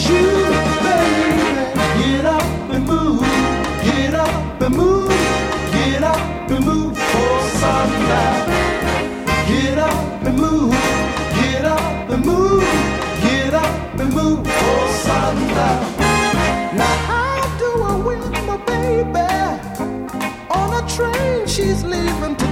you, baby. Get up and move, get up and move, get up and move for sundown. Get up and move, get up and move, get up and move for sundown. Now how do I win my baby? On a train she's leaving to